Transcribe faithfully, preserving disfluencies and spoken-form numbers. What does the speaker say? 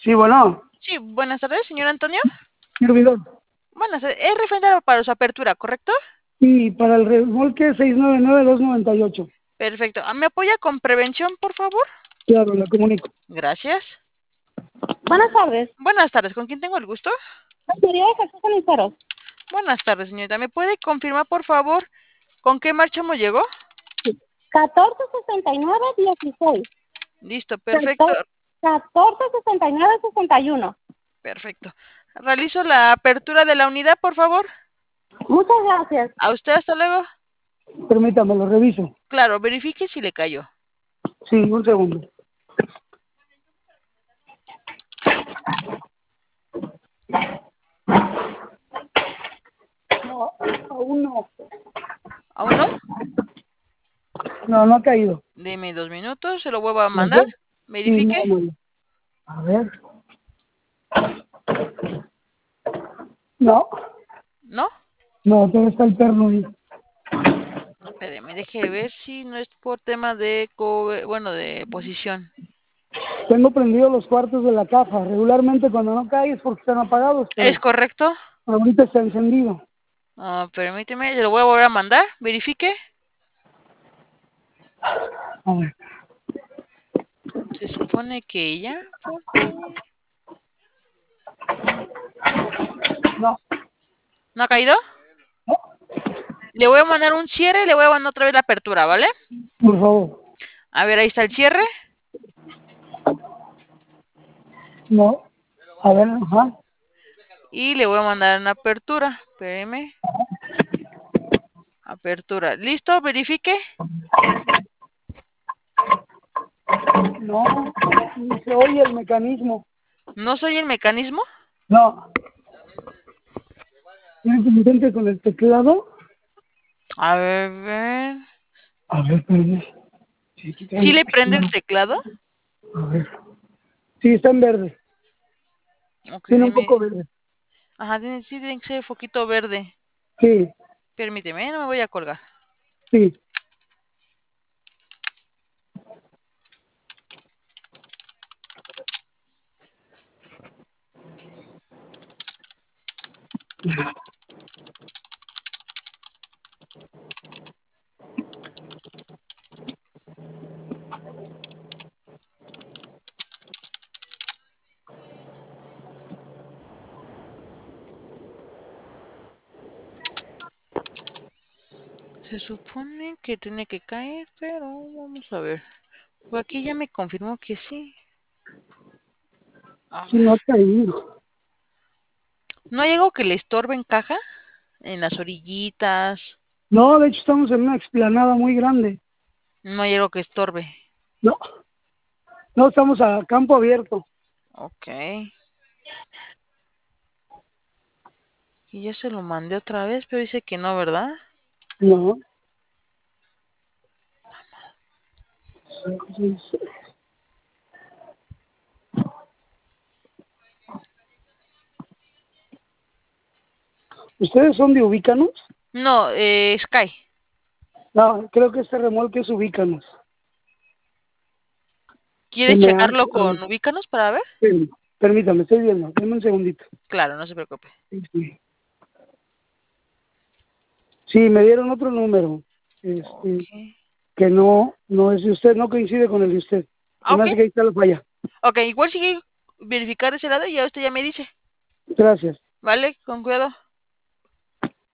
Sí, bueno, Sí, buenas tardes, señor Antonio. servidor. Buenas tardes. Es referente a- para su apertura, ¿correcto? Y para el remolque seis nueve nueve dos nueve ocho. Perfecto. Ah, ¿me apoya con prevención, por favor? Claro, le comunico. Gracias. Buenas tardes. Buenas tardes. ¿Con quién tengo el gusto? Sería de Jesús Ceniceros. Buenas tardes, señorita. ¿Me puede confirmar, por favor, con qué marchamo llegó? catorce sesenta y nueve dieciséis. Listo, perfecto. catorce sesenta y nueve sesenta y uno. Perfecto. Realizo la apertura de la unidad, por favor. Muchas gracias. A usted, hasta luego. Permítame, lo reviso. Claro, verifique si le cayó. Sí, un segundo. No, aún no. ¿Aún no? No, no ha caído. Deme dos minutos, se lo vuelvo a ¿No mandar. sé? Sí, Verifique. no, no. A ver. No, ¿No? no, todo está el perno ahí. Espéreme, deje ver si no es por tema de, co- bueno, de posición. Tengo prendidos los cuartos de la caja. Regularmente cuando no cae es porque están apagados, ¿Es pero correcto? ahorita está encendido. Ah, permíteme, se lo voy a volver a mandar. Verifique. A ver. Se supone que ya. porque- No, ¿No ha caído? Le voy a mandar un cierre y le voy a mandar otra vez la apertura, ¿vale? por favor. A ver, ahí está el cierre. No. A ver, ajá. Y le voy a mandar una apertura. Espéreme. Apertura. ¿Listo? Verifique. No, ni se oye el mecanismo. ¿No soy el mecanismo? No. ¿Tienes que intente con el teclado? A ver, ver. A ver, perdón. Sí, aquí ¿Sí trae el le prende el teclado. teclado? A ver. Sí, está en verde. Ok, Tiene un dime. poco verde. Ajá, tiene, sí tiene que ser foquito verde. Sí, Permíteme, no me voy a colgar. sí. Se supone que tiene que caer, pero vamos a ver. Por aquí ya me confirmó que sí. A Sí, ver. no ha caído. ¿No hay algo que le estorbe en caja? En las orillitas. No, de hecho estamos en una explanada muy grande. No hay algo que estorbe. No, no estamos a campo abierto. Ok. Y ya se lo mandé otra vez, pero dice que no, ¿verdad? No. ¿Ustedes son de Ubícanos? No, eh, Sky. No, creo que este remolque es Ubícanos. Se ¿Quieres me hace. checarlo A ver, con Ubícanos para ver? sí, permítame, estoy viendo. Dame un segundito. Claro, no se preocupe. Sí, sí. Sí, me dieron otro número. Ok. Este, que no, no es de usted, no coincide con el de usted. Se Ah, me ok. hace que ahí está la falla. Ok, igual sigue verificar ese lado y ya usted ya me dice. Gracias. ¿Vale? Con cuidado.